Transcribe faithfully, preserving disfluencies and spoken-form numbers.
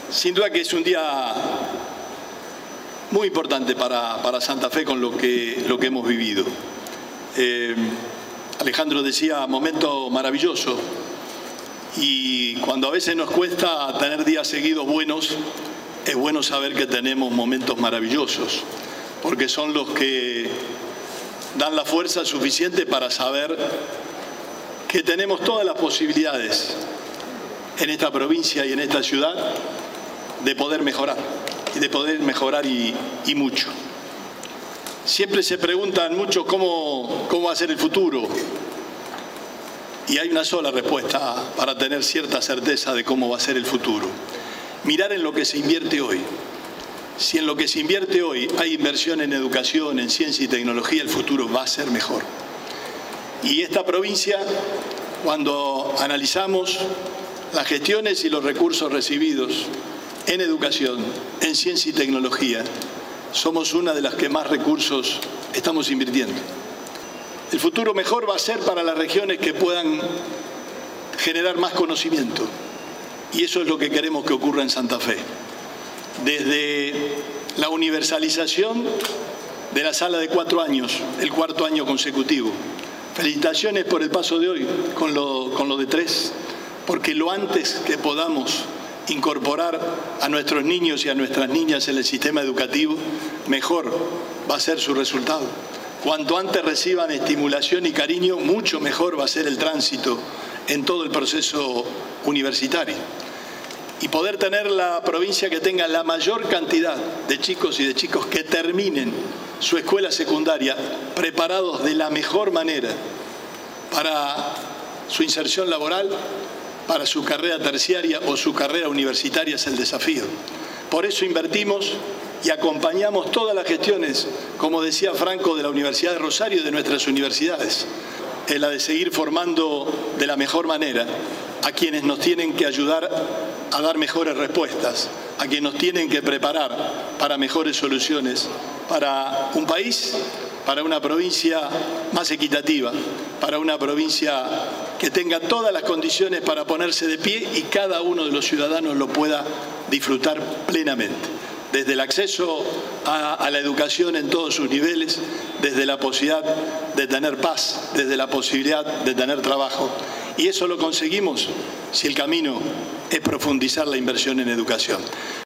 Sin duda que es un día muy importante para, para Santa Fe con lo que, lo que hemos vivido. Eh, Alejandro decía, momento maravilloso, y cuando a veces nos cuesta tener días seguidos buenos, es bueno saber que tenemos momentos maravillosos, porque son los que dan la fuerza suficiente para saber que tenemos todas las posibilidades en esta provincia y en esta ciudad de poder mejorar, y de poder mejorar y, y mucho. Siempre se preguntan mucho cómo, cómo va a ser el futuro, y hay una sola respuesta para tener cierta certeza de cómo va a ser el futuro. Mirar en lo que se invierte hoy. Si en lo que se invierte hoy hay inversión en educación, en ciencia y tecnología, el futuro va a ser mejor. Y esta provincia, cuando analizamos las gestiones y los recursos recibidos en educación, en ciencia y tecnología, somos una de las que más recursos estamos invirtiendo. El futuro mejor va a ser para las regiones que puedan generar más conocimiento. Y eso es lo que queremos que ocurra en Santa Fe. Desde la universalización de la sala de cuatro años, el cuarto año consecutivo. Felicitaciones por el paso de hoy con lo, con lo de tres, porque lo antes que podamos incorporar a nuestros niños y a nuestras niñas en el sistema educativo, mejor va a ser su resultado. Cuanto antes reciban estimulación y cariño, mucho mejor va a ser el tránsito en todo el proceso universitario. Y poder tener la provincia que tenga la mayor cantidad de chicos y de chicos que terminen su escuela secundaria preparados de la mejor manera para su inserción laboral, para su carrera terciaria o su carrera universitaria es el desafío. Por eso invertimos y acompañamos todas las gestiones, como decía Franco, de la Universidad de Rosario y de nuestras universidades, en la de seguir formando de la mejor manera a quienes nos tienen que ayudar a dar mejores respuestas, a quienes nos tienen que preparar para mejores soluciones, para un país, para una provincia más equitativa, para una provincia que tenga todas las condiciones para ponerse de pie y cada uno de los ciudadanos lo pueda disfrutar plenamente. Desde el acceso a, a la educación en todos sus niveles, desde la posibilidad de tener paz, desde la posibilidad de tener trabajo. Y eso lo conseguimos si el camino es profundizar la inversión en educación.